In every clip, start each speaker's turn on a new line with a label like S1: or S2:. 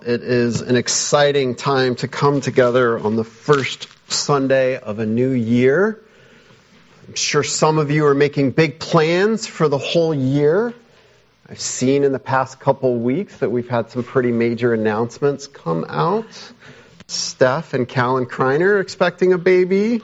S1: it is an exciting time to come together on the first Sunday of a new year. I'm sure some of you are making big plans for the whole year. I've seen in the past couple weeks that we've had some pretty major announcements come out. Steph and Callan Kreiner are expecting a baby.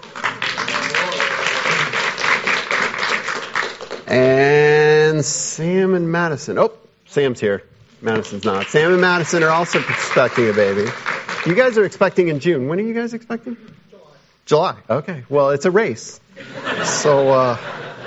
S1: And Sam and Madison. Oh, Sam's here. Madison's not. Sam and Madison are also expecting a baby. You guys are expecting in June. When are you guys expecting? July. Okay. Well, it's a race. So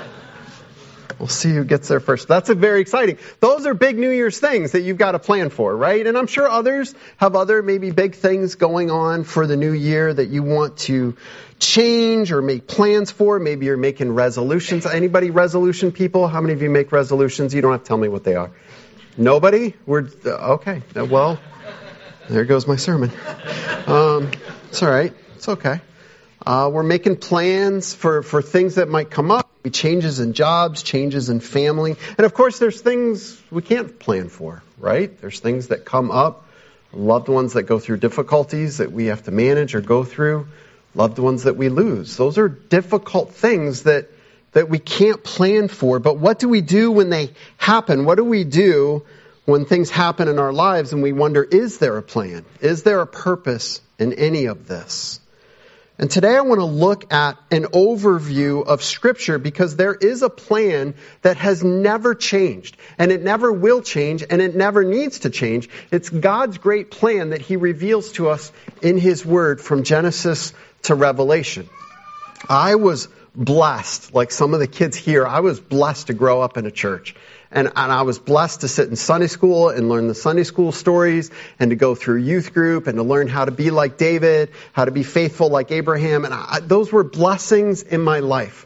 S1: we'll see who gets there first. That's very exciting. Those are big New Year's things that you've got to plan for, right? And I'm sure others have other maybe big things going on for the new year that you want to change or make plans for. Maybe you're making resolutions. Anybody resolution people? How many of you make resolutions? You don't have to tell me what they are. Nobody? We're okay. Well, there goes my sermon. It's all right. It's okay. We're making plans for things that might come up. Changes in jobs, changes in family. And of course, there's things we can't plan for, right? There's things that come up. Loved ones that go through difficulties that we have to manage or go through. Loved ones that we lose. Those are difficult things that we can't plan for. But what do we do when they happen? What do we do when things happen in our lives and we wonder, is there a plan? Is there a purpose in any of this? And today I want to look at an overview of Scripture because there is a plan that has never changed, and it never will change, and it never needs to change. It's God's great plan that He reveals to us in His Word from Genesis to Revelation. I was blessed, like some of the kids here, I was blessed to grow up in a church. And I was blessed to sit in Sunday school and learn the Sunday school stories and to go through youth group and to learn how to be like David, how to be faithful like Abraham. And those were blessings in my life.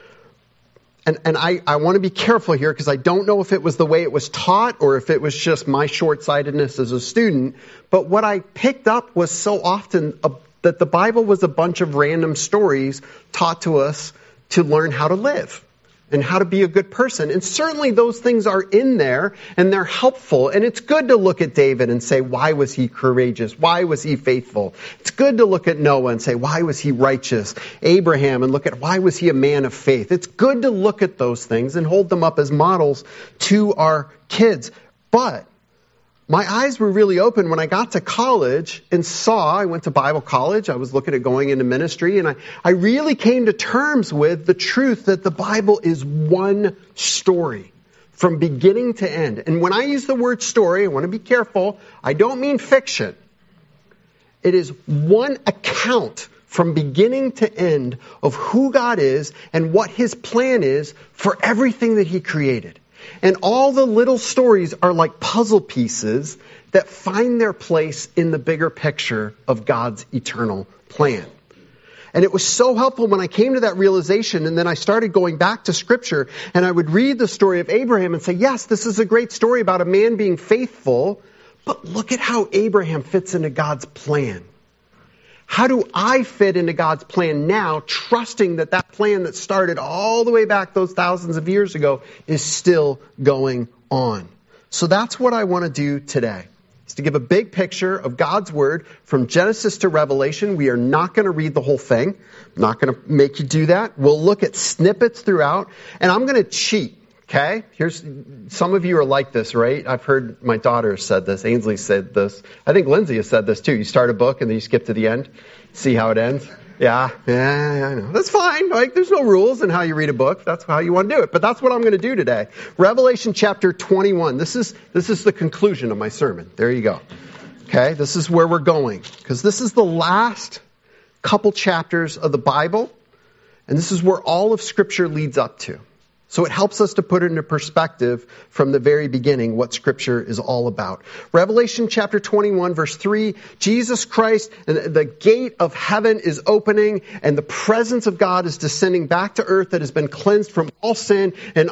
S1: And I want to be careful here because I don't know if it was the way it was taught or if it was just my short-sightedness as a student. But what I picked up was so often that the Bible was a bunch of random stories taught to us to learn how to live and how to be a good person. And certainly those things are in there and they're helpful. And it's good to look at David and say, why was he courageous? Why was he faithful? It's good to look at Noah and say, why was he righteous? Abraham, and look at why was he a man of faith? It's good to look at those things and hold them up as models to our kids. But my eyes were really open when I got to college and I went to Bible college. I was looking at going into ministry, and I really came to terms with the truth that the Bible is one story from beginning to end. And when I use the word story, I want to be careful. I don't mean fiction. It is one account from beginning to end of who God is and what His plan is for everything that He created. And all the little stories are like puzzle pieces that find their place in the bigger picture of God's eternal plan. And it was so helpful when I came to that realization, and then I started going back to Scripture, and I would read the story of Abraham and say, yes, this is a great story about a man being faithful, but look at how Abraham fits into God's plan. How do I fit into God's plan now, trusting that that plan that started all the way back those thousands of years ago is still going on? So that's what I want to do today, is to give a big picture of God's Word from Genesis to Revelation. We are not going to read the whole thing. I'm not going to make you do that. We'll look at snippets throughout, and I'm going to cheat. Okay, some of you are like this, right? I've heard my daughter said this. Ainsley said this. I think Lindsay has said this too. You start a book and then you skip to the end, see how it ends. Yeah, I know. That's fine. Like, there's no rules in how you read a book. That's how you want to do it. But that's what I'm going to do today. Revelation chapter 21. This is the conclusion of my sermon. There you go. Okay, this is where we're going, because this is the last couple chapters of the Bible, and this is where all of Scripture leads up to. So it helps us to put into perspective from the very beginning what Scripture is all about. Revelation chapter 21, verse 3, Jesus Christ, the gate of heaven is opening, and the presence of God is descending back to earth that has been cleansed from all sin and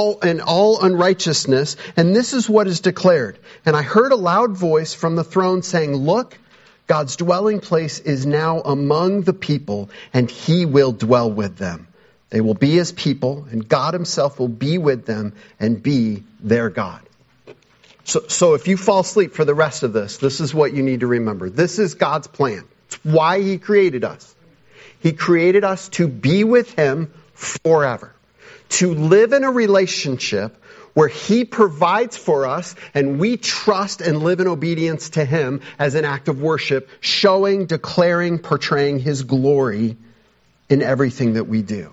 S1: all unrighteousness. And this is what is declared. And I heard a loud voice from the throne saying, look, God's dwelling place is now among the people, and He will dwell with them. They will be His people, and God Himself will be with them and be their God. So if you fall asleep for the rest of this is what you need to remember. This is God's plan. It's why He created us. He created us to be with Him forever. To live in a relationship where He provides for us and we trust and live in obedience to Him as an act of worship, showing, declaring, portraying His glory in everything that we do.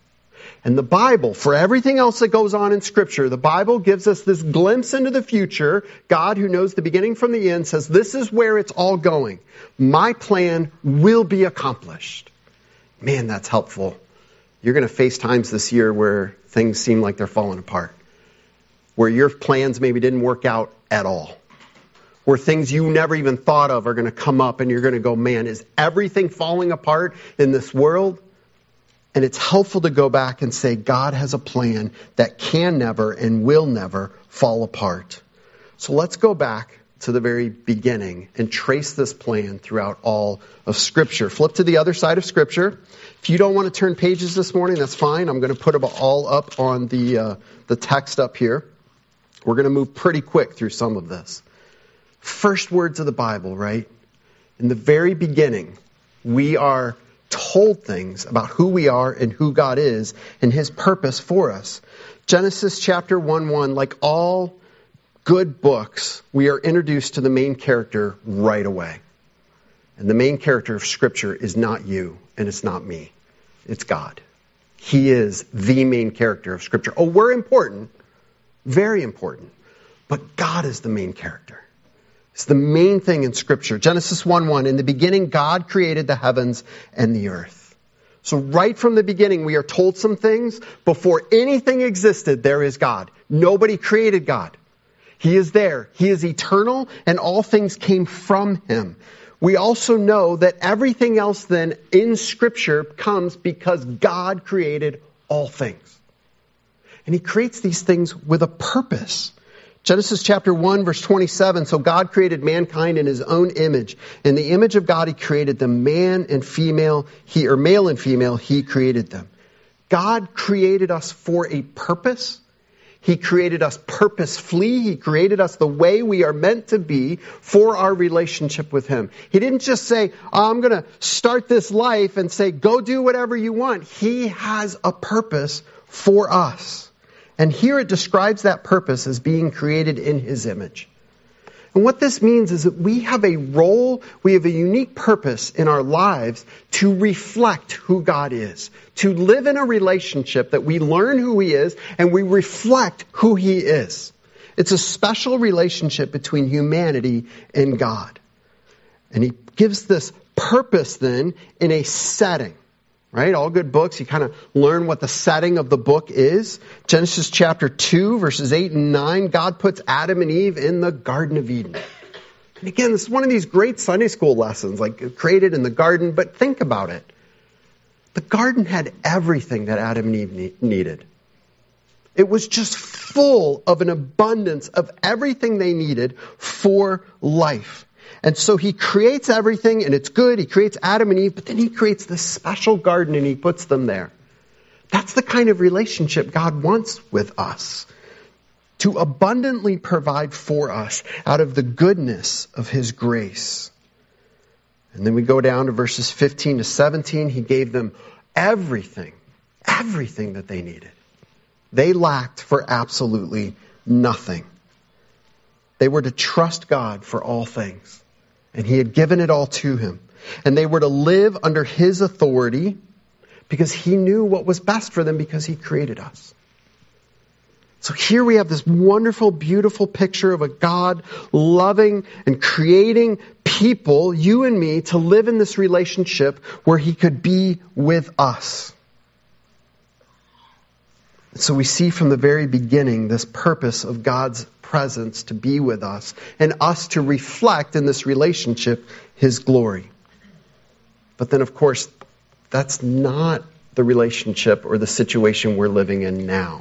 S1: And the Bible, for everything else that goes on in Scripture, the Bible gives us this glimpse into the future. God, who knows the beginning from the end, says, this is where it's all going. My plan will be accomplished. Man, that's helpful. You're going to face times this year where things seem like they're falling apart. Where your plans maybe didn't work out at all. Where things you never even thought of are going to come up and you're going to go, man, is everything falling apart in this world? And it's helpful to go back and say, God has a plan that can never and will never fall apart. So let's go back to the very beginning and trace this plan throughout all of Scripture. Flip to the other side of Scripture. If you don't want to turn pages this morning, that's fine. I'm going to put them all up on the text up here. We're going to move pretty quick through some of this. First words of the Bible, right? In the very beginning, we are told things about who we are and who God is and His purpose for us. Genesis chapter 1:1, like all good books, we are introduced to the main character right away. And the main character of Scripture is not you and it's not me. It's God. He is the main character of Scripture. Oh, we're important. Very important. But God is the main character. It's the main thing in Scripture. Genesis 1:1, in the beginning, God created the heavens and the earth. So right from the beginning, we are told some things. Before anything existed, there is God. Nobody created God. He is there. He is eternal, and all things came from Him. We also know that everything else then in Scripture comes because God created all things. And He creates these things with a purpose. Genesis chapter 1, verse 27, so God created mankind in His own image. In the image of God, He created them, male and female, He created them. God created us for a purpose. He created us purposefully. He created us the way we are meant to be for our relationship with Him. He didn't just say, I'm going to start this life and say, go do whatever you want. He has a purpose for us. And here it describes that purpose as being created in His image. And what this means is that we have a role, we have a unique purpose in our lives to reflect who God is. To live in a relationship that we learn who He is and we reflect who He is. It's a special relationship between humanity and God. And He gives this purpose then in a setting. Right? All good books, you kind of learn what the setting of the book is. Genesis chapter 2, verses 8 and 9, God puts Adam and Eve in the Garden of Eden. And again, this is one of these great Sunday school lessons, like created in the garden, but think about it. The garden had everything that Adam and Eve needed. It was just full of an abundance of everything they needed for life. And so He creates everything and it's good. He creates Adam and Eve, but then He creates this special garden and He puts them there. That's the kind of relationship God wants with us. To abundantly provide for us out of the goodness of His grace. And then we go down to verses 15 to 17. He gave them everything that they needed. They lacked for absolutely nothing. They were to trust God for all things. And He had given it all to him. And they were to live under His authority because He knew what was best for them because He created us. So here we have this wonderful, beautiful picture of a God loving and creating people, you and me, to live in this relationship where He could be with us. So we see from the very beginning this purpose of God's presence to be with us and us to reflect in this relationship His glory. But then, of course, that's not the relationship or the situation we're living in now.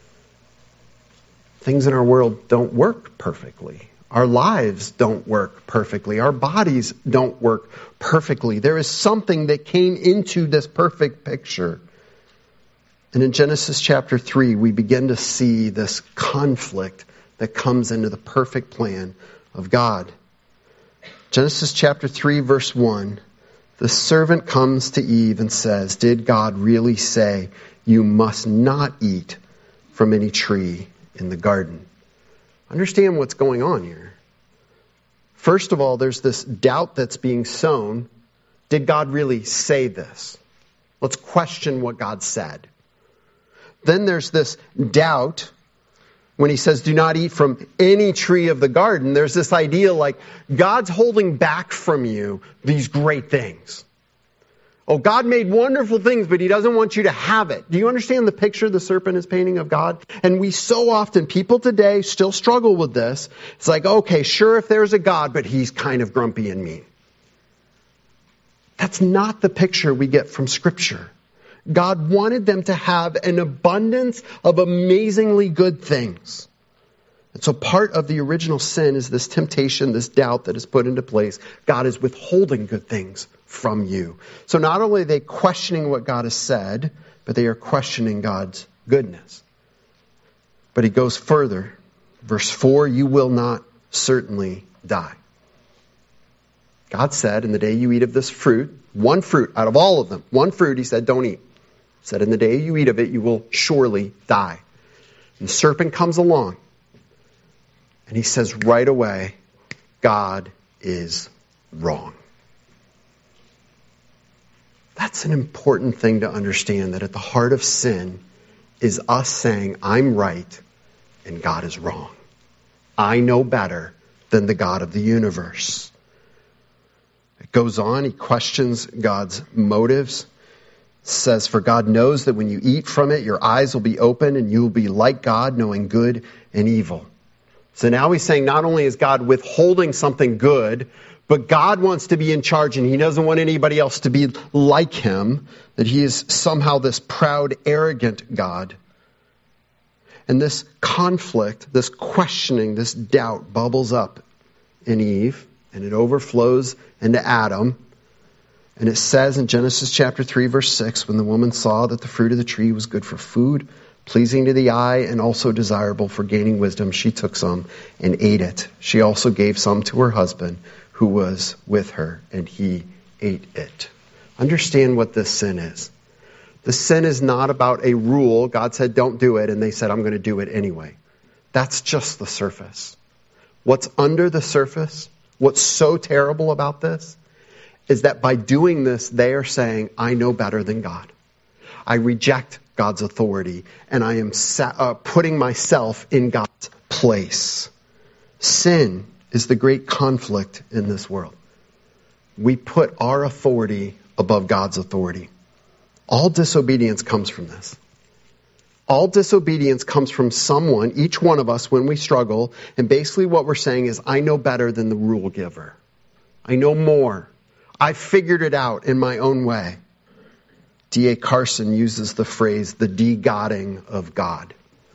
S1: Things in our world don't work perfectly. Our lives don't work perfectly. Our bodies don't work perfectly. There is something that came into this perfect picture. And in Genesis chapter 3, we begin to see this conflict that comes into the perfect plan of God. Genesis chapter 3, verse 1, the servant comes to Eve and says, "Did God really say you must not eat from any tree in the garden?" Understand what's going on here. First of all, there's this doubt that's being sown. Did God really say this? Let's question what God said. Then there's this doubt when he says, do not eat from any tree of the garden. There's this idea like God's holding back from you these great things. Oh, God made wonderful things, but he doesn't want you to have it. Do you understand the picture the serpent is painting of God? And we so often, people today still struggle with this. It's like, okay, sure, if there's a God, but he's kind of grumpy and mean. That's not the picture we get from Scripture. God wanted them to have an abundance of amazingly good things. And so part of the original sin is this temptation, this doubt that is put into place. God is withholding good things from you. So not only are they questioning what God has said, but they are questioning God's goodness. But he goes further. Verse 4, you will not certainly die. God said, in the day you eat of this fruit, one fruit out of all of them, one fruit, he said, don't eat. He said, in the day you eat of it, you will surely die. And the serpent comes along. And he says right away, God is wrong. That's an important thing to understand, that at the heart of sin is us saying, I'm right and God is wrong. I know better than the God of the universe. It goes on, he questions God's motives. It says, for God knows that when you eat from it, your eyes will be open and you will be like God, knowing good and evil. So now he's saying not only is God withholding something good, but God wants to be in charge and he doesn't want anybody else to be like him, that he is somehow this proud, arrogant God. And this conflict, this questioning, this doubt bubbles up in Eve and it overflows into Adam. And it says in Genesis chapter 3, verse 6, when the woman saw that the fruit of the tree was good for food, pleasing to the eye and also desirable for gaining wisdom, she took some and ate it. She also gave some to her husband who was with her, and he ate it. Understand what this sin is. The sin is not about a rule. God said, don't do it, and they said, I'm going to do it anyway. That's just the surface. What's under the surface, what's so terrible about this, is that by doing this, they are saying, I know better than God. I reject God's authority, and I am putting myself in God's place. Sin is the great conflict in this world. We put our authority above God's authority. All disobedience comes from this. All disobedience comes from someone, each one of us, when we struggle, and basically what we're saying is, I know better than the rule giver. I know more. I've figured it out in my own way. D.A. Carson uses the phrase, the de-godding of God.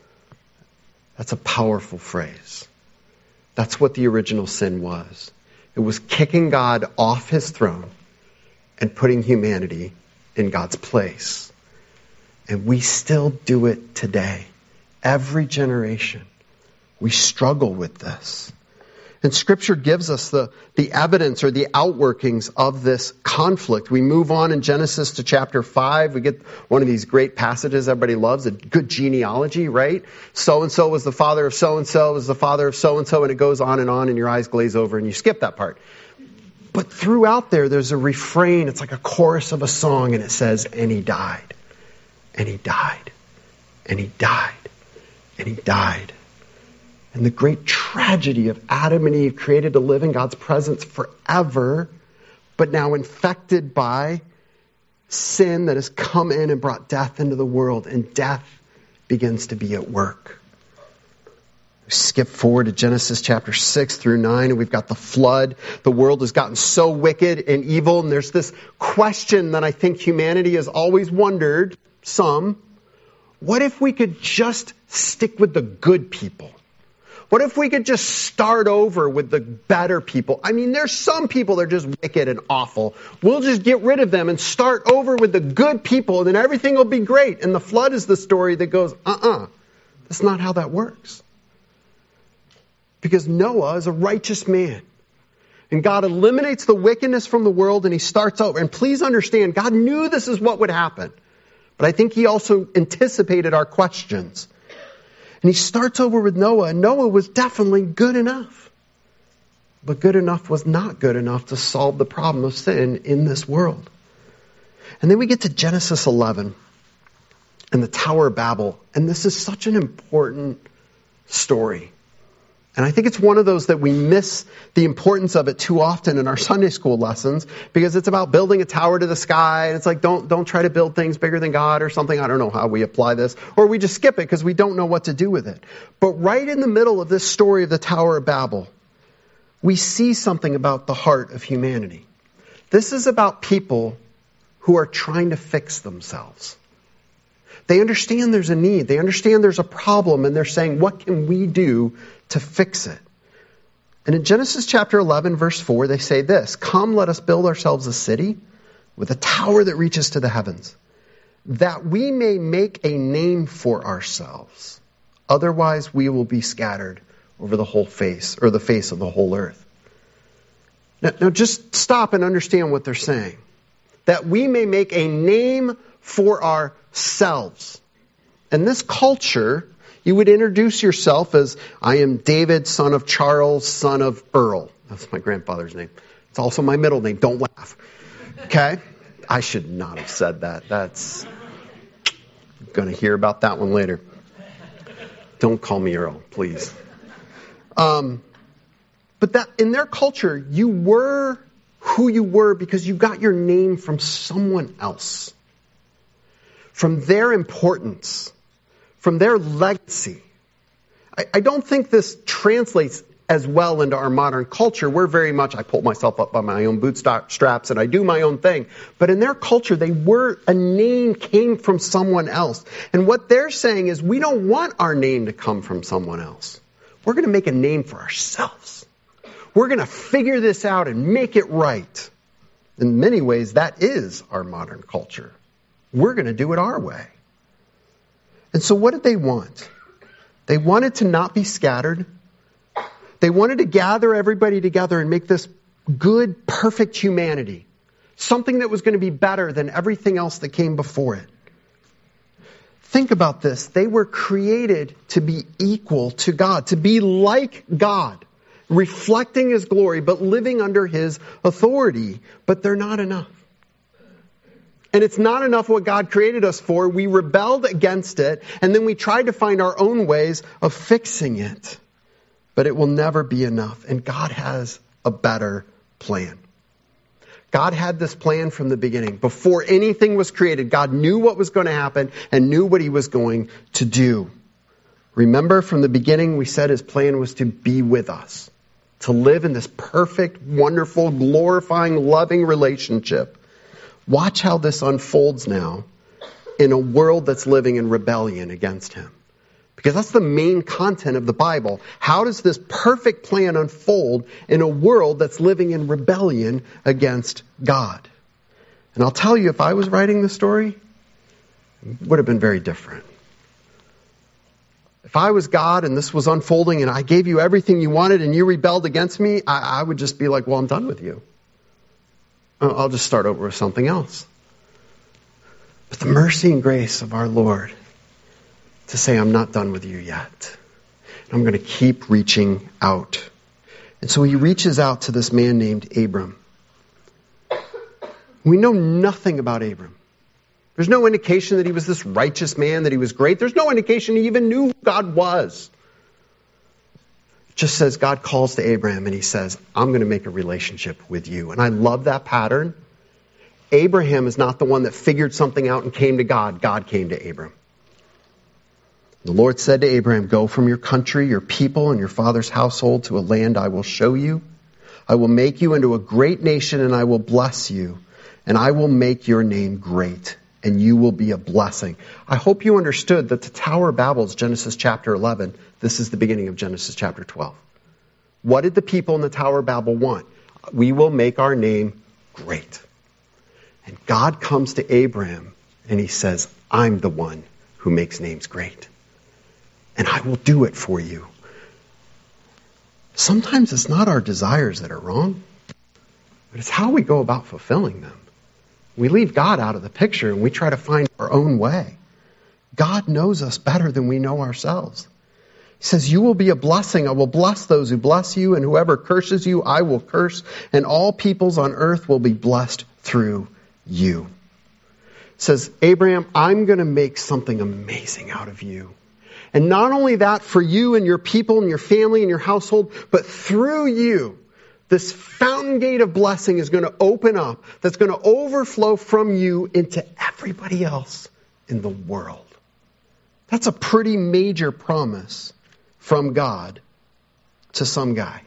S1: That's a powerful phrase. That's what the original sin was. It was kicking God off his throne and putting humanity in God's place. And we still do it today. Every generation. We struggle with this. And Scripture gives us the evidence or the outworkings of this conflict. We move on in Genesis to chapter 5. We get one of these great passages everybody loves, a good genealogy, right? So-and-so was the father of so-and-so, was the father of so-and-so, and it goes on, and your eyes glaze over, and you skip that part. But throughout there's a refrain. It's like a chorus of a song, and it says, and he died, and he died, and he died, and he died. And the great tragedy of Adam and Eve, created to live in God's presence forever, but now infected by sin that has come in and brought death into the world, and death begins to be at work. We skip forward to Genesis chapter 6 through 9, and we've got the flood. The world has gotten so wicked and evil, and there's this question that I think humanity has always wondered, what if we could just stick with the good people? What if we could just start over with the better people? I mean, there's some people that are just wicked and awful. We'll just get rid of them and start over with the good people, and then everything will be great. And the flood is the story that goes, that's not how that works. because Noah is a righteous man. And God eliminates the wickedness from the world and he starts over. And please understand, God knew this is what would happen. But I think he also anticipated our questions. And he starts over with Noah, and Noah was definitely good enough. But good enough was not good enough to solve the problem of sin in this world. And then we get to Genesis 11 and the Tower of Babel. And this is such an important story. And I think it's one of those that we miss the importance of it too often in our Sunday school lessons, because it's about building a tower to the sky. And it's like, don't try to build things bigger than God or something. I don't know how we apply this. Or we just skip it because we don't know what to do with it. But right in the middle of this story of the Tower of Babel, we see something about the heart of humanity. This is about people who are trying to fix themselves. They understand there's a need. They understand there's a problem, and they're saying, what can we do to fix it? And in Genesis chapter 11, verse 4, they say this, "Come, let us build ourselves a city with a tower that reaches to the heavens, that we may make a name for ourselves. Otherwise, we will be scattered over the whole face, or the face of the whole earth." Now just stop and understand what they're saying. That we may make a name for ourselves. In this culture, you would introduce yourself as, I am David, son of Charles, son of Earl. That's my grandfather's name. It's also my middle name. Don't laugh. Okay? I should not have said that. I'm going to hear about that one later. Don't call me Earl, please. But that in their culture, you were who you were because you got your name from someone else. From their importance. From their legacy. I don't think this translates as well into our modern culture. We're very much, I pull myself up by my own bootstraps and I do my own thing. But in their culture, a name came from someone else. And what they're saying is, we don't want our name to come from someone else. We're going to make a name for ourselves. We're going to figure this out and make it right. In many ways, that is our modern culture. We're going to do it our way. And so what did they want? They wanted to not be scattered. They wanted to gather everybody together and make this good, perfect humanity. Something that was going to be better than everything else that came before it. Think about this. They were created to be equal to God, to be like God, reflecting His glory, but living under His authority. But they're not enough. And it's not enough what God created us for. We rebelled against it, and then we tried to find our own ways of fixing it. But it will never be enough. And God has a better plan. God had this plan from the beginning. Before anything was created, God knew what was going to happen and knew what He was going to do. Remember, from the beginning, we said His plan was to be with us. To live in this perfect, wonderful, glorifying, loving relationship. Watch how this unfolds now in a world that's living in rebellion against Him. Because that's the main content of the Bible. How does this perfect plan unfold in a world that's living in rebellion against God? And I'll tell you, if I was writing the story, it would have been very different. If I was God and this was unfolding and I gave you everything you wanted and you rebelled against me, I would just be like, well, I'm done with you. I'll just start over with something else. But the mercy and grace of our Lord to say, I'm not done with you yet. I'm going to keep reaching out. And so He reaches out to this man named Abram. We know nothing about Abram. There's no indication that he was this righteous man, that he was great. There's no indication he even knew who God was. It just says God calls to Abraham and He says, I'm going to make a relationship with you. And I love that pattern. Abraham is not the one that figured something out and came to God. God came to Abram. The Lord said to Abraham, go from your country, your people, and your father's household to a land I will show you. I will make you into a great nation, and I will bless you, and I will make your name great, and you will be a blessing. I hope you understood that the Tower of Babel is Genesis chapter 11. This is the beginning of Genesis chapter 12. What did the people in the Tower of Babel want? We will make our name great. And God comes to Abraham, and He says, I'm the one who makes names great. And I will do it for you. Sometimes it's not our desires that are wrong, but it's how we go about fulfilling them. We leave God out of the picture and we try to find our own way. God knows us better than we know ourselves. He says, you will be a blessing. I will bless those who bless you, and whoever curses you, I will curse, and all peoples on earth will be blessed through you. He says, Abraham, I'm going to make something amazing out of you. And not only that, for you and your people and your family and your household, but through you, this fountain gate of blessing is going to open up, that's going to overflow from you into everybody else in the world. That's a pretty major promise from God to some guy.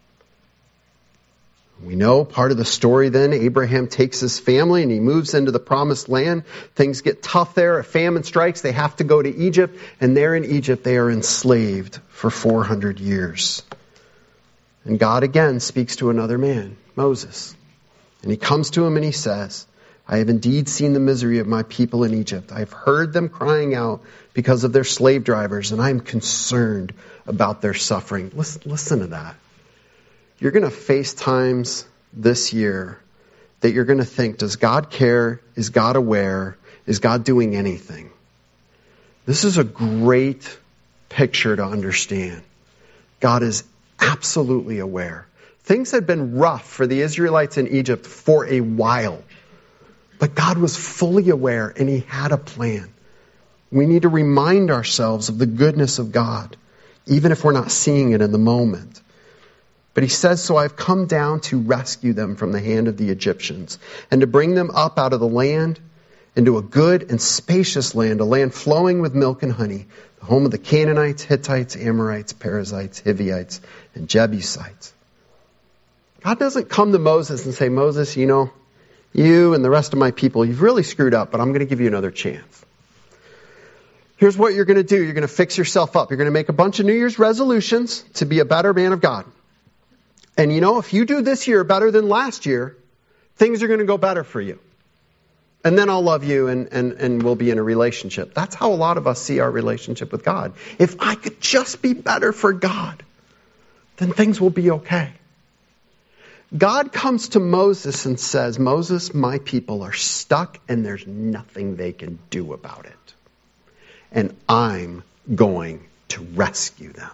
S1: We know part of the story then, Abraham takes his family and he moves into the promised land. Things get tough there. A famine strikes. They have to go to Egypt. And there in Egypt, they are enslaved for 400 years. And God again speaks to another man, Moses. And he comes to him and he says, I have indeed seen the misery of my people in Egypt. I have heard them crying out because of their slave drivers, and I am concerned about their suffering. Listen to that. You're going to face times this year that you're going to think, does God care? Is God aware? Is God doing anything? This is a great picture to understand. God is absolutely aware. Things had been rough for the Israelites in Egypt for a while. But God was fully aware and He had a plan. We need to remind ourselves of the goodness of God, even if we're not seeing it in the moment. But He says, so I've come down to rescue them from the hand of the Egyptians and to bring them up out of the land into a good and spacious land, a land flowing with milk and honey, the home of the Canaanites, Hittites, Amorites, Perizzites, Hivites, and Jebusites. God doesn't come to Moses and say, Moses, you and the rest of my people, you've really screwed up, but I'm going to give you another chance. Here's what you're going to do. You're going to fix yourself up. You're going to make a bunch of New Year's resolutions to be a better man of God. And if you do this year better than last year, things are going to go better for you. And then I'll love you and we'll be in a relationship. That's how a lot of us see our relationship with God. If I could just be better for God, then things will be okay. God comes to Moses and says, Moses, my people are stuck and there's nothing they can do about it. And I'm going to rescue them.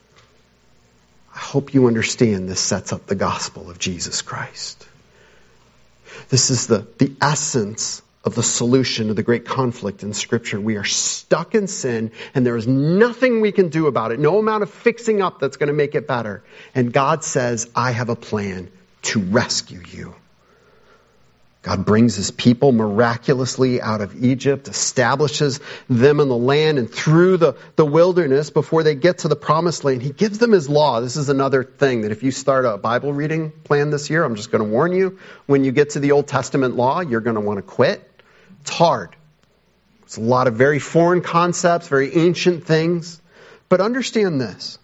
S1: I hope you understand this sets up the gospel of Jesus Christ. This is the essence of the solution to the great conflict in Scripture. We are stuck in sin and there is nothing we can do about it. No amount of fixing up that's going to make it better. And God says, I have a plan to rescue you. God brings His people miraculously out of Egypt, establishes them in the land and through the wilderness before they get to the promised land. He gives them His law. This is another thing that if you start a Bible reading plan this year, I'm just going to warn you, when you get to the Old Testament law, you're going to want to quit. It's hard. It's a lot of very foreign concepts, very ancient things. But understand this.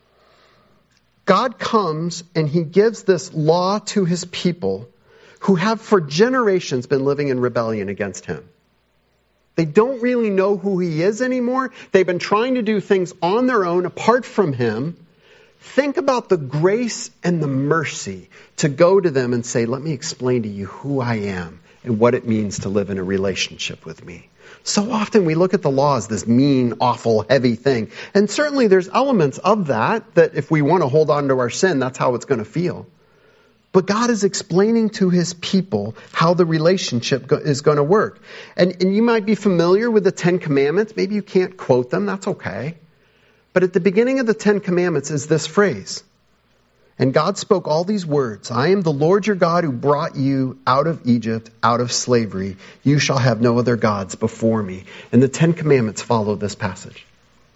S1: God comes and He gives this law to His people who have for generations been living in rebellion against Him. They don't really know who He is anymore. They've been trying to do things on their own apart from Him. Think about the grace and the mercy to go to them and say, let me explain to you who I am and what it means to live in a relationship with me. So often we look at the law as this mean, awful, heavy thing. And certainly there's elements of that if we want to hold on to our sin, that's how it's going to feel. But God is explaining to His people how the relationship is going to work. And you might be familiar with the Ten Commandments. Maybe you can't quote them. That's okay. But at the beginning of the Ten Commandments is this phrase. And God spoke all these words. I am the Lord your God who brought you out of Egypt, out of slavery. You shall have no other gods before me. And the Ten Commandments follow this passage.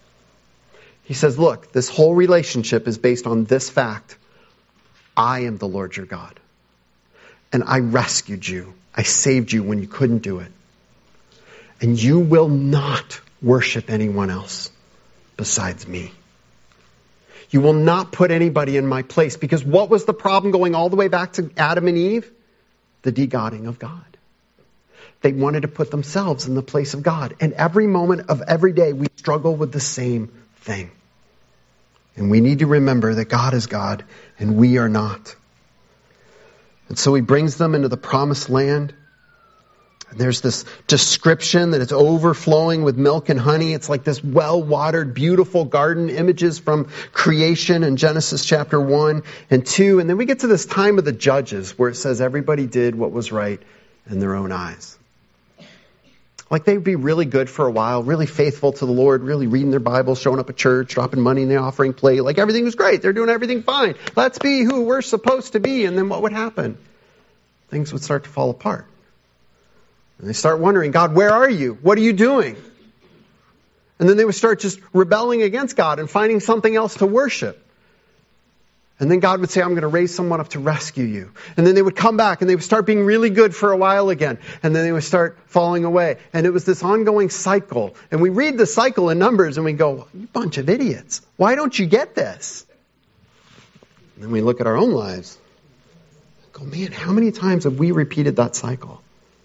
S1: He says, look, this whole relationship is based on this fact. I am the Lord your God. And I rescued you. I saved you when you couldn't do it. And you will not worship anyone else besides me. You will not put anybody in my place. Because what was the problem going all the way back to Adam and Eve? The de-godding of God. They wanted to put themselves in the place of God. And every moment of every day we struggle with the same thing. And we need to remember that God is God and we are not. And so he brings them into the promised land. And there's this description that it's overflowing with milk and honey. It's like this well-watered, beautiful garden, images from creation in Genesis chapter 1 and 2. And then we get to this time of the judges where it says everybody did what was right in their own eyes. Like they'd be really good for a while, really faithful to the Lord, really reading their Bible, showing up at church, dropping money in the offering plate. Like everything was great. They're doing everything fine. Let's be who we're supposed to be. And then what would happen? Things would start to fall apart. And they start wondering, God, where are you? What are you doing? And then they would start just rebelling against God and finding something else to worship. And then God would say, I'm going to raise someone up to rescue you. And then they would come back and they would start being really good for a while again. And then they would start falling away. And it was this ongoing cycle. And we read the cycle in Numbers and we go, you bunch of idiots. Why don't you get this? And then we look at our own lives and go, man, how many times have we repeated that cycle?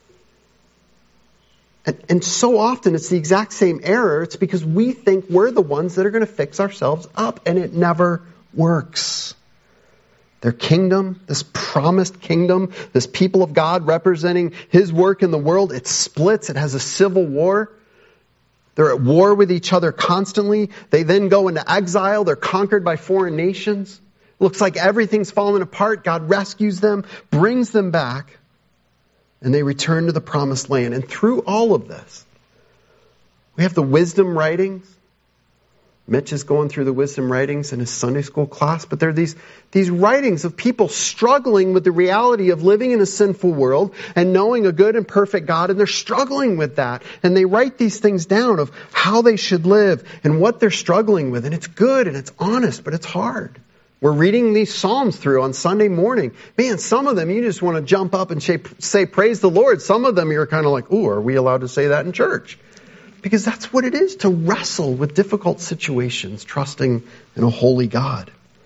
S1: And so often it's the exact same error. It's because we think we're the ones that are going to fix ourselves up, and it never works. Their kingdom, this promised kingdom, this people of God representing his work in the world, it splits. It has a civil war. They're at war with each other constantly. They then go into exile. They're conquered by foreign nations. Looks like everything's fallen apart. God rescues them, brings them back. And they return to the promised land. And through all of this, we have the wisdom writings. Mitch is going through the wisdom writings in his Sunday school class. But there are these writings of people struggling with the reality of living in a sinful world and knowing a good and perfect God. And they're struggling with that. And they write these things down of how they should live and what they're struggling with. And it's good and it's honest, but it's hard. We're reading these Psalms through on Sunday morning. Man, some of them you just want to jump up and say, praise the Lord. Some of them you're kind of like, ooh, are we allowed to say that in church? Because that's what it is to wrestle with difficult situations, trusting in a holy God.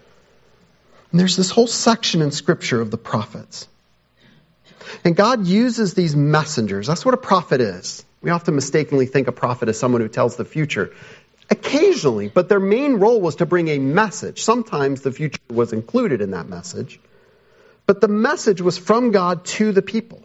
S1: And there's this whole section in Scripture of the prophets. And God uses these messengers. That's what a prophet is. We often mistakenly think a prophet is someone who tells the future. Occasionally, but their main role was to bring a message. Sometimes the future was included in that message. But the message was from God to the people.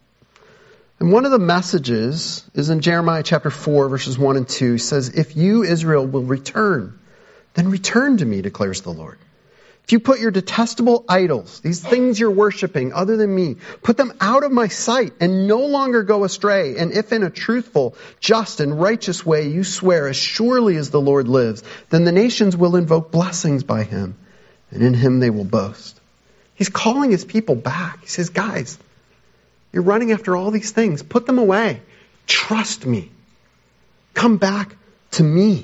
S1: And one of the messages is in Jeremiah chapter 4, verses 1 and 2. It says, if you, Israel, will return, then return to me, declares the Lord. If you put your detestable idols, these things you're worshiping other than me, put them out of my sight and no longer go astray. And if in a truthful, just, and righteous way you swear as surely as the Lord lives, then the nations will invoke blessings by him, and in him they will boast. He's calling his people back. He says, guys, you're running after all these things. Put them away. Trust me. Come back to me.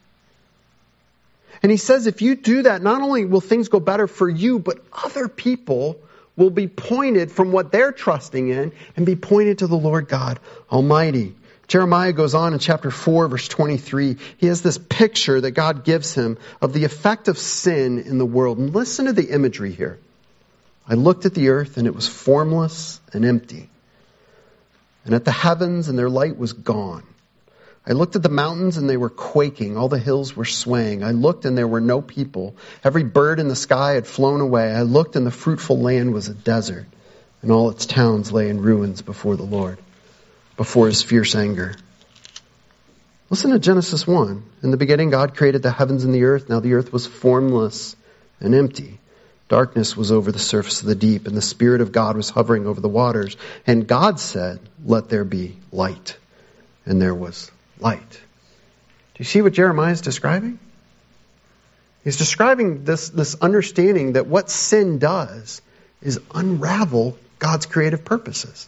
S1: And he says if you do that, not only will things go better for you, but other people will be pointed from what they're trusting in and be pointed to the Lord God Almighty. Jeremiah goes on in chapter 4, verse 23. He has this picture that God gives him of the effect of sin in the world. And listen to the imagery here. I looked at the earth and it was formless and empty. And at the heavens and their light was gone. I looked at the mountains and they were quaking. All the hills were swaying. I looked and there were no people. Every bird in the sky had flown away. I looked and the fruitful land was a desert. And all its towns lay in ruins before the Lord, before his fierce anger. Listen to Genesis 1. In the beginning God created the heavens and the earth. Now the earth was formless and empty. Darkness was over the surface of the deep, and the Spirit of God was hovering over the waters. And God said, let there be light. And there was light. Do you see what Jeremiah is describing? He's describing this understanding that what sin does is unravel God's creative purposes.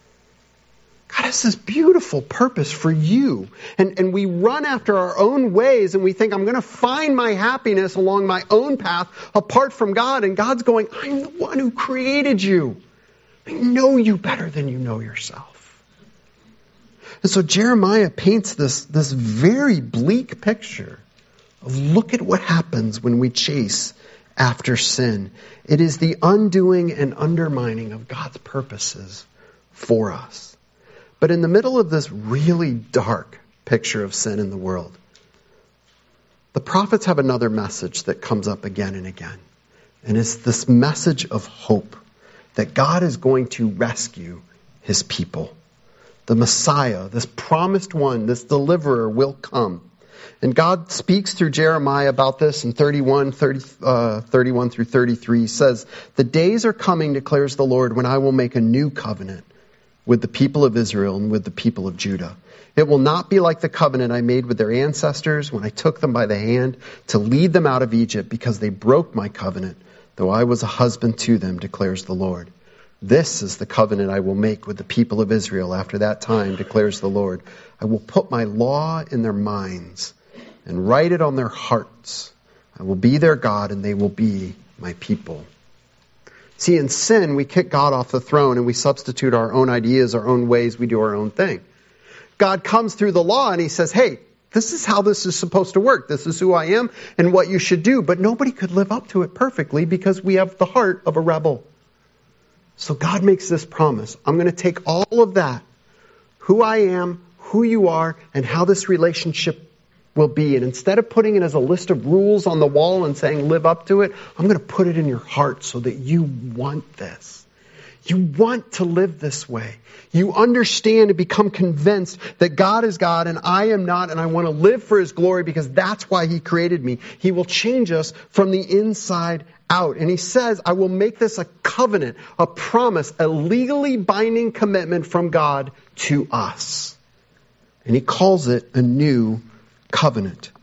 S1: God has this beautiful purpose for you. And we run after our own ways and we think, I'm going to find my happiness along my own path apart from God. And God's going, I'm the one who created you. I know you better than you know yourself. And so Jeremiah paints this very bleak picture of look at what happens when we chase after sin. It is the undoing and undermining of God's purposes for us. But in the middle of this really dark picture of sin in the world, The prophets have another message that comes up again and again. And it's this message of hope that God is going to rescue his people. The Messiah, this promised one, this deliverer will come. And God speaks through Jeremiah about this in 31 through 33. He says, "The days are coming, declares the Lord, when I will make a new covenant with the people of Israel and with the people of Judah. It will not be like the covenant I made with their ancestors when I took them by the hand to lead them out of Egypt, because they broke my covenant, though I was a husband to them, declares the Lord. This is the covenant I will make with the people of Israel after that time, declares the Lord. I will put my law in their minds and write it on their hearts. I will be their God, and they will be my people." See, in sin, we kick God off the throne and we substitute our own ideas, our own ways, we do our own thing. God comes through the law and he says, hey, this is how this is supposed to work. This is who I am and what you should do. But nobody could live up to it perfectly because we have the heart of a rebel. So God makes this promise. I'm going to take all of that, who I am, who you are, and how this relationship will be. And instead of putting it as a list of rules on the wall and saying live up to it, I'm going to put it in your heart so that you want this. You want to live this way. You understand and become convinced that God is God and I am not, and I want to live for his glory because that's why he created me. He will change us from the inside out. And he says, I will make this a covenant, a promise, a legally binding commitment from God to us. And he calls it a new covenant.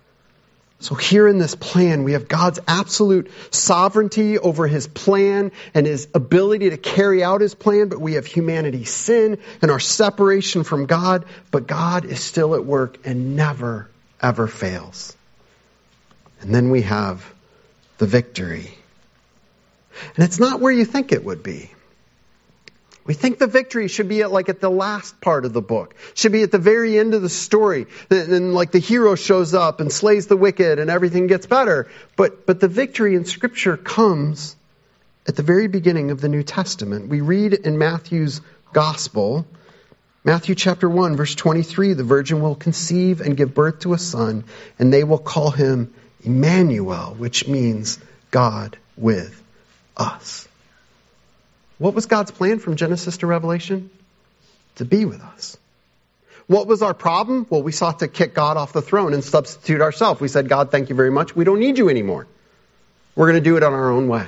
S1: So here in this plan, we have God's absolute sovereignty over his plan and his ability to carry out his plan, but we have humanity's sin and our separation from God, but God is still at work and never, ever fails. And then we have the victory. And it's not where you think it would be. We think the victory should be at the last part of the book. Should be at the very end of the story. And like the hero shows up and slays the wicked and everything gets better. But the victory in Scripture comes at the very beginning of the New Testament. We read in Matthew's Gospel, Matthew chapter 1, verse 23, the virgin will conceive and give birth to a son, and they will call him Emmanuel, which means God with us. What was God's plan from Genesis to Revelation? To be with us. What was our problem? Well, we sought to kick God off the throne and substitute ourselves. We said, God, thank you very much. We don't need you anymore. We're going to do it on our own way.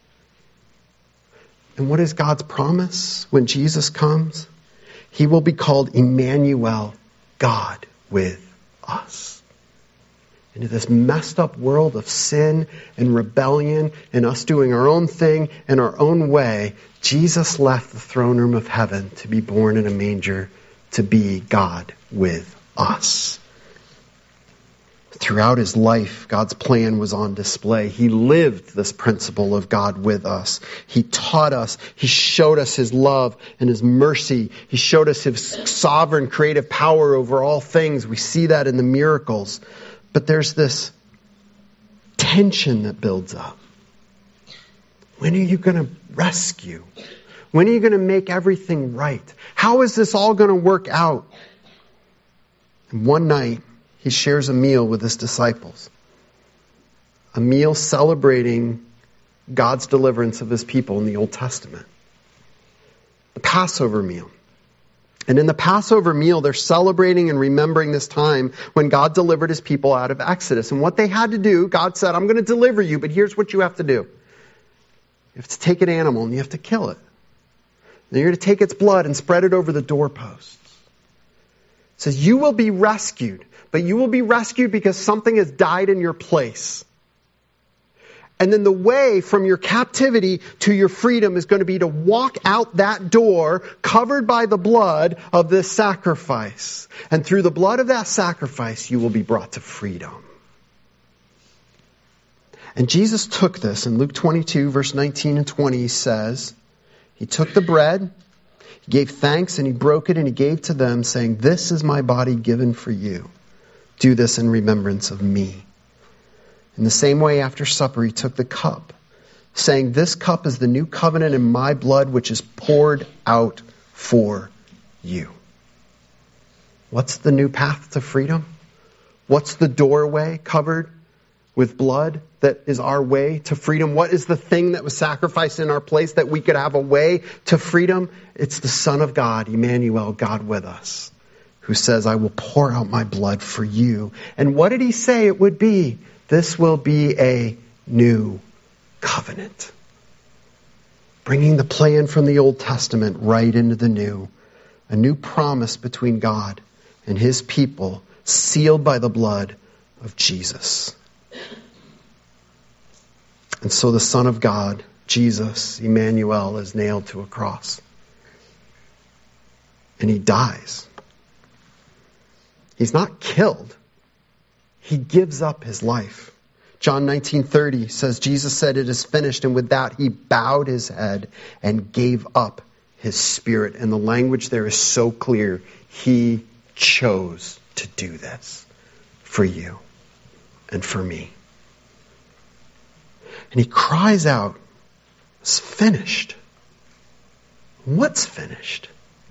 S1: And what is God's promise when Jesus comes? He will be called Emmanuel, God with us. Into this messed up world of sin and rebellion and us doing our own thing in our own way, Jesus left the throne room of heaven to be born in a manger, to be God with us. Throughout his life, God's plan was on display. He lived this principle of God with us. He taught us. He showed us his love and his mercy. He showed us his sovereign creative power over all things. We see that in the miracles. But there's this tension that builds up. When are you going to rescue? When are you going to make everything right? How is this all going to work out? And one night, he shares a meal with his disciples. A meal celebrating God's deliverance of his people in the Old Testament. The Passover meal. And in the Passover meal, they're celebrating and remembering this time when God delivered his people out of Exodus. And what they had to do, God said, I'm going to deliver you, but here's what you have to do. You have to take an animal and you have to kill it. And you're going to take its blood and spread it over the doorposts. It says, you will be rescued, but you will be rescued because something has died in your place. And then the way from your captivity to your freedom is going to be to walk out that door covered by the blood of this sacrifice. And through the blood of that sacrifice, you will be brought to freedom. And Jesus took this in Luke 22, verse 19 and 20, he says, he took the bread, he gave thanks, and he broke it, and he gave to them, saying, this is my body given for you. Do this in remembrance of me. In the same way, after supper, he took the cup, saying, this cup is the new covenant in my blood, which is poured out for you. What's the new path to freedom? What's the doorway covered with blood that is our way to freedom? What is the thing that was sacrificed in our place that we could have a way to freedom? It's the Son of God, Emmanuel, God with us, who says, I will pour out my blood for you. And what did he say it would be? This will be a new covenant. Bringing the plan from the Old Testament right into the new. A new promise between God and his people, sealed by the blood of Jesus. And so the Son of God, Jesus, Emmanuel, is nailed to a cross. And he dies. He's not killed. He gives up his life. John 19:30 says, Jesus said, it is finished. And with that, he bowed his head and gave up his spirit. And the language there is so clear. He chose to do this for you and for me. And he cries out, it's finished. What's finished?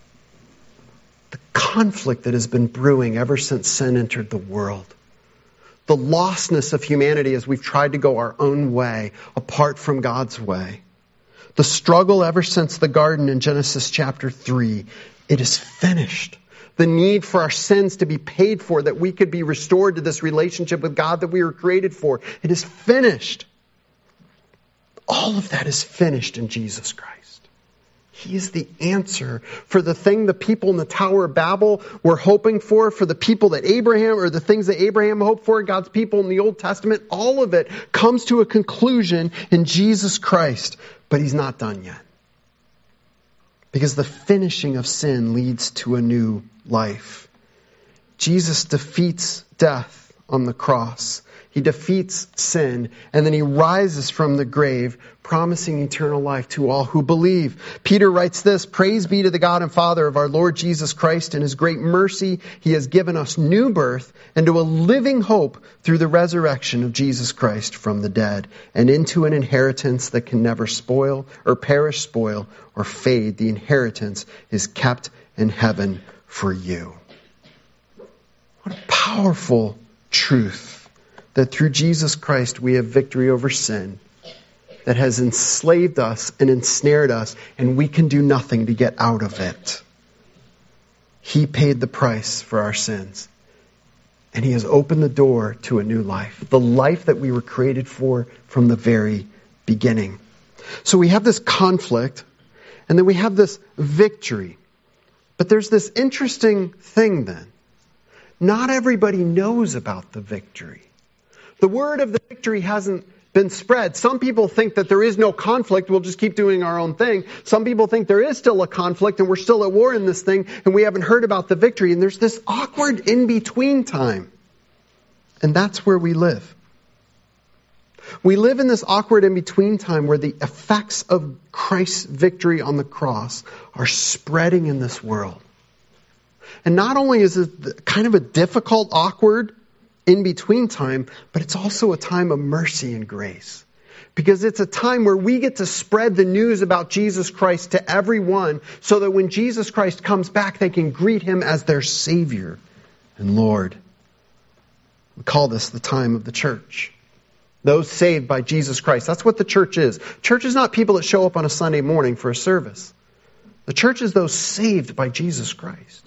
S1: The conflict that has been brewing ever since sin entered the world. The lostness of humanity as we've tried to go our own way, apart from God's way. The struggle ever since the garden in Genesis chapter 3. It is finished. The need for our sins to be paid for, that we could be restored to this relationship with God that we were created for. It is finished. All of that is finished in Jesus Christ. He is the answer for the thing the people in the Tower of Babel were hoping for the people that Abraham, or the things that Abraham hoped for, God's people in the Old Testament. All of it comes to a conclusion in Jesus Christ. But he's not done yet. Because the finishing of sin leads to a new life. Jesus defeats death on the cross. He defeats sin, and then he rises from the grave, promising eternal life to all who believe. Peter writes this, praise be to the God and Father of our Lord Jesus Christ. In his great mercy, he has given us new birth into a living hope through the resurrection of Jesus Christ from the dead, and into an inheritance that can never spoil or or fade. The inheritance is kept in heaven for you. What a powerful truth. That through Jesus Christ we have victory over sin that has enslaved us and ensnared us, and we can do nothing to get out of it. He paid the price for our sins, and he has opened the door to a new life, the life that we were created for from the very beginning. So we have this conflict, and then we have this victory. But there's this interesting thing then. Not everybody knows about the victory. The word of the victory hasn't been spread. Some people think that there is no conflict, we'll just keep doing our own thing. Some people think there is still a conflict and we're still at war in this thing and we haven't heard about the victory. And there's this awkward in-between time. And that's where we live. We live in this awkward in-between time where the effects of Christ's victory on the cross are spreading in this world. And not only is it kind of a difficult, awkward in-between time, but it's also a time of mercy and grace. Because it's a time where we get to spread the news about Jesus Christ to everyone so that when Jesus Christ comes back, they can greet him as their Savior and Lord. We call this the time of the church. Those saved by Jesus Christ. That's what the church is. Church is not people that show up on a Sunday morning for a service. The church is those saved by Jesus Christ.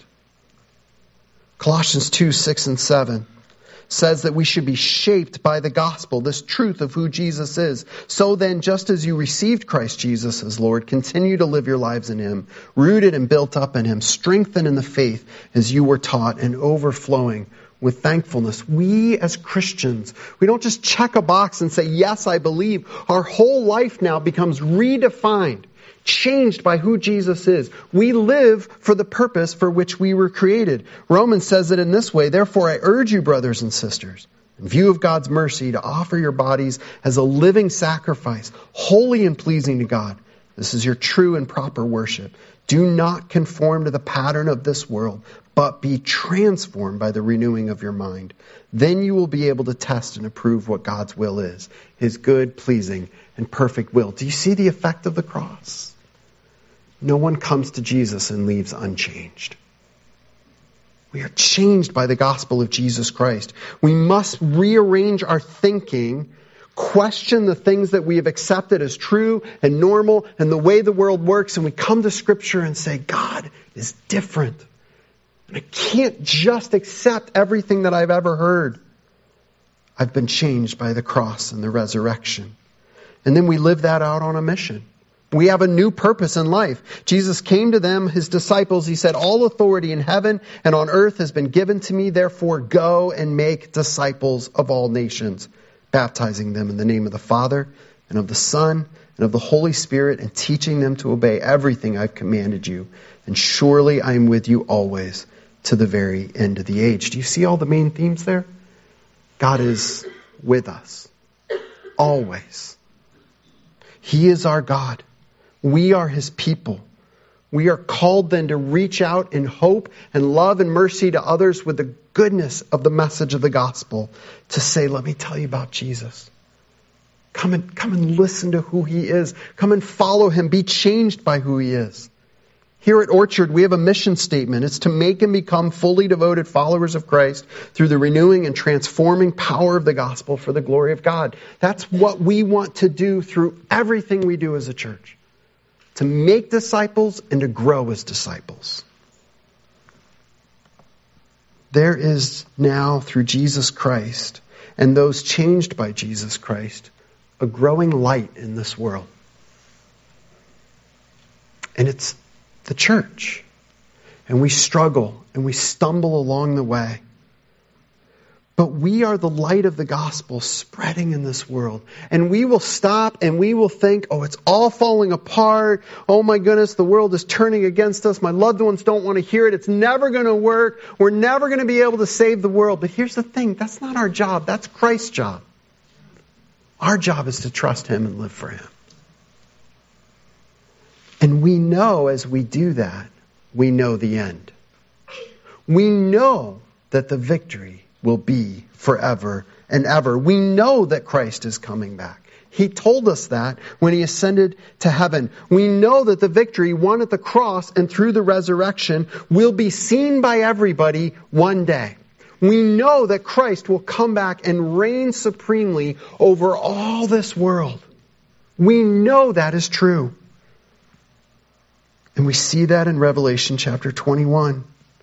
S1: Colossians 2:6-7 says that we should be shaped by the gospel, this truth of who Jesus is. So then, just as you received Christ Jesus as Lord, continue to live your lives in him, rooted and built up in him, strengthened in the faith as you were taught, and overflowing with thankfulness. We as Christians, we don't just check a box and say, yes, I believe. Our whole life now becomes redefined, changed by who Jesus is. We live for the purpose for which we were created. Romans says it in this way, therefore I urge you, brothers and sisters, in view of God's mercy, to offer your bodies as a living sacrifice, holy and pleasing to God. This is your true and proper worship. Do not conform to the pattern of this world, but be transformed by the renewing of your mind. Then you will be able to test and approve what God's will is, his good, pleasing, and perfect will. Do you see the effect of the cross? No one comes to Jesus and leaves unchanged. We are changed by the gospel of Jesus Christ. We must rearrange our thinking, question the things that we have accepted as true and normal and the way the world works, and we come to Scripture and say, God is different. And I can't just accept everything that I've ever heard. I've been changed by the cross and the resurrection. And then we live that out on a mission. We have a new purpose in life. Jesus came to them, his disciples. He said, all authority in heaven and on earth has been given to me. Therefore, go and make disciples of all nations, baptizing them in the name of the Father and of the Son and of the Holy Spirit, and teaching them to obey everything I've commanded you. And surely I am with you always to the very end of the age. Do you see all the main themes there? God is with us. Always. He is our God. We are his people. We are called then to reach out in hope and love and mercy to others with the goodness of the message of the gospel. To say, let me tell you about Jesus. Come and listen to who he is. Come and follow him. Be changed by who he is. Here at Orchard, we have a mission statement. It's to make and become fully devoted followers of Christ through the renewing and transforming power of the gospel for the glory of God. That's what we want to do through everything we do as a church. To make disciples and to grow as disciples. There is now, through Jesus Christ and those changed by Jesus Christ, a growing light in this world. And it's the church. And we struggle and we stumble along the way. But we are the light of the gospel spreading in this world. And we will stop and we will think, oh, it's all falling apart. Oh my goodness, the world is turning against us. My loved ones don't want to hear it. It's never going to work. We're never going to be able to save the world. But here's the thing, that's not our job. That's Christ's job. Our job is to trust him and live for him. And we know as we do that, we know the end. We know that the victory will be forever and ever. We know that Christ is coming back. He told us that when he ascended to heaven. We know that the victory won at the cross and through the resurrection will be seen by everybody one day. We know that Christ will come back and reign supremely over all this world. We know that is true. And we see that in Revelation chapter 21.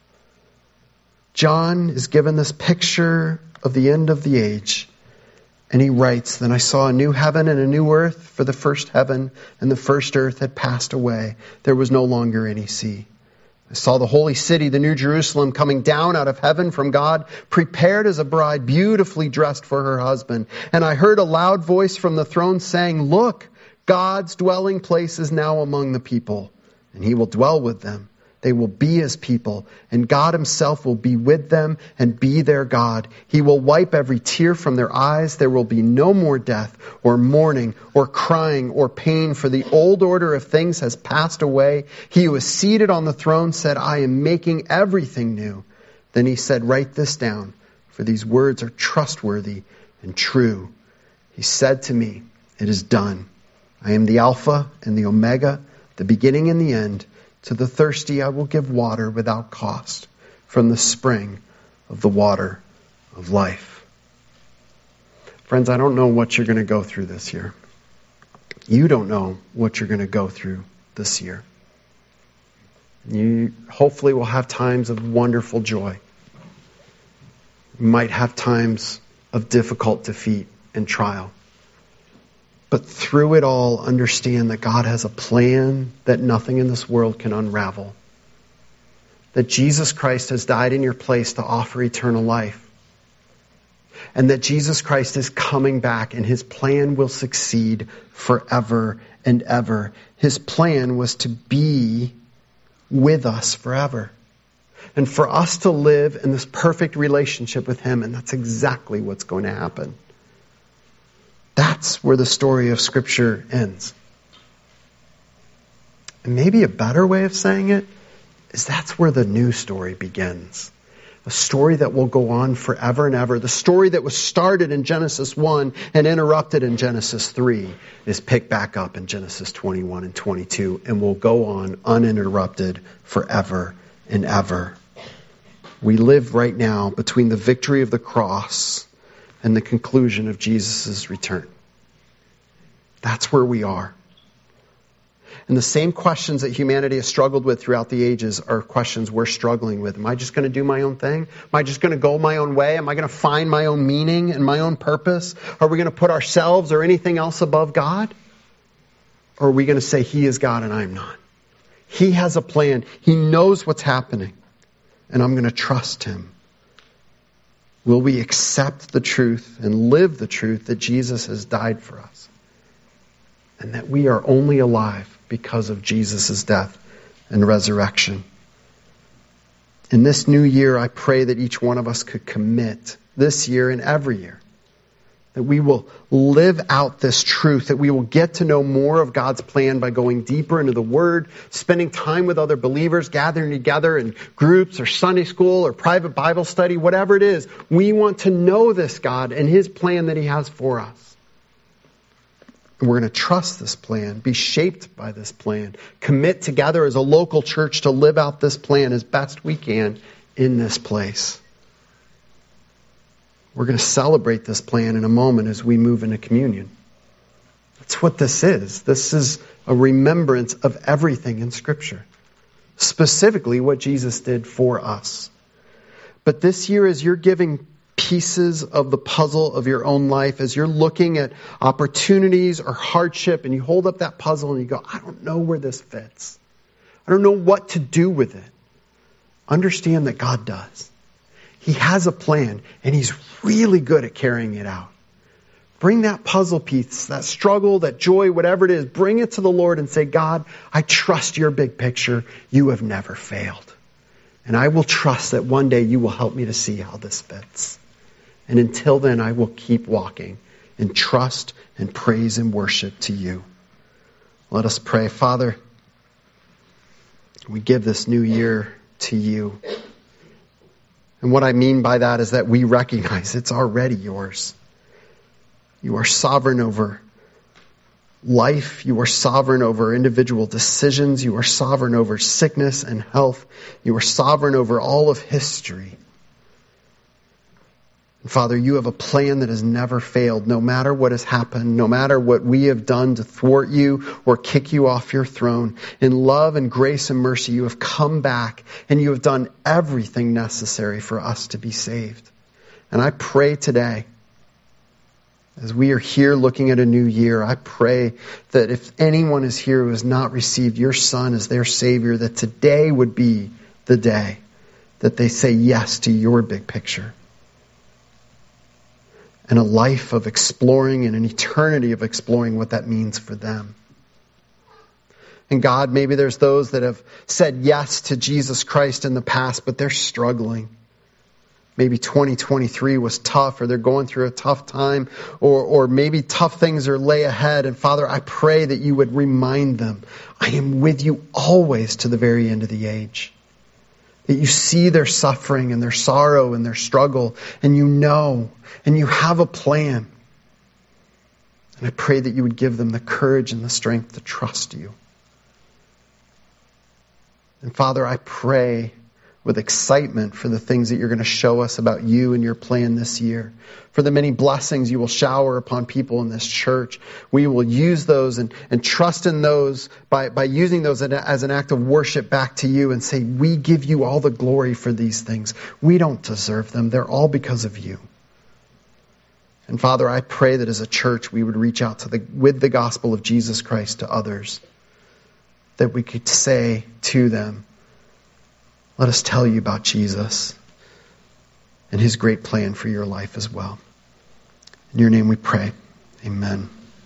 S1: John is given this picture of the end of the age. And he writes, then I saw a new heaven and a new earth, for the first heaven and the first earth had passed away. There was no longer any sea. I saw the holy city, the New Jerusalem, coming down out of heaven from God, prepared as a bride, beautifully dressed for her husband. And I heard a loud voice from the throne saying, look, God's dwelling place is now among the people, and he will dwell with them. They will be his people, and God himself will be with them and be their God. He will wipe every tear from their eyes. There will be no more death or mourning or crying or pain, for the old order of things has passed away. He who is seated on the throne said, I am making everything new. Then he said, write this down, for these words are trustworthy and true. He said to me, it is done. I am the Alpha and the Omega, the beginning and the end. To the thirsty I will give water without cost from the spring of the water of life. Friends, I don't know what you're going to go through this year. You don't know what you're going to go through this year. You hopefully will have times of wonderful joy. You might have times of difficult defeat and trial. But through it all, understand that God has a plan that nothing in this world can unravel. That Jesus Christ has died in your place to offer eternal life. And that Jesus Christ is coming back and his plan will succeed forever and ever. His plan was to be with us forever. And for us to live in this perfect relationship with him, and that's exactly what's going to happen. That's where the story of Scripture ends. And maybe a better way of saying it is that's where the new story begins. A story that will go on forever and ever. The story that was started in Genesis 1 and interrupted in Genesis 3 is picked back up in Genesis 21 and 22 and will go on uninterrupted forever and ever. We live right now between the victory of the cross and the conclusion of Jesus' return. That's where we are. And the same questions that humanity has struggled with throughout the ages are questions we're struggling with. Am I just going to do my own thing? Am I just going to go my own way? Am I going to find my own meaning and my own purpose? Are we going to put ourselves or anything else above God? Or are we going to say He is God and I'm not? He has a plan. He knows what's happening. And I'm going to trust Him. Will we accept the truth and live the truth that Jesus has died for us? And that we are only alive because of Jesus' death and resurrection. In this new year, I pray that each one of us could commit this year and every year. That we will live out this truth, that we will get to know more of God's plan by going deeper into the Word, spending time with other believers, gathering together in groups or Sunday school or private Bible study, whatever it is. We want to know this God and His plan that He has for us. And we're going to trust this plan, be shaped by this plan, commit together as a local church to live out this plan as best we can in this place. We're going to celebrate this plan in a moment as we move into communion. That's what this is. This is a remembrance of everything in Scripture. Specifically what Jesus did for us. But this year, as you're giving pieces of the puzzle of your own life, as you're looking at opportunities or hardship, and you hold up that puzzle and you go, I don't know where this fits. I don't know what to do with it. Understand that God does. He has a plan, and He's really good at carrying it out. Bring that puzzle piece, that struggle, that joy, whatever it is, bring it to the Lord and say, God, I trust your big picture. You have never failed. And I will trust that one day you will help me to see how this fits. And until then, I will keep walking in trust and praise and worship to you. Let us pray. Father, we give this new year to you. And what I mean by that is that we recognize it's already yours. You are sovereign over life. You are sovereign over individual decisions. You are sovereign over sickness and health. You are sovereign over all of history. And Father, you have a plan that has never failed, no matter what has happened, no matter what we have done to thwart you or kick you off your throne. In love and grace and mercy, you have come back and you have done everything necessary for us to be saved. And I pray today, as we are here looking at a new year, I pray that if anyone is here who has not received your Son as their Savior, that today would be the day that they say yes to your big picture. And a life of exploring and an eternity of exploring what that means for them. And God, maybe there's those that have said yes to Jesus Christ in the past, but they're struggling. Maybe 2023 was tough, or they're going through a tough time, or maybe tough things are lay ahead. And Father, I pray that you would remind them, I am with you always to the very end of the age. That you see their suffering and their sorrow and their struggle, and you know, and you have a plan. And I pray that you would give them the courage and the strength to trust you. And Father, I pray with excitement for the things that you're going to show us about you and your plan this year. For the many blessings you will shower upon people in this church. We will use those and trust in those by using those as an act of worship back to you and say, we give you all the glory for these things. We don't deserve them. They're all because of you. And Father, I pray that as a church we would reach out with the gospel of Jesus Christ to others. That we could say to them, let us tell you about Jesus and His great plan for your life as well. In your name we pray. Amen.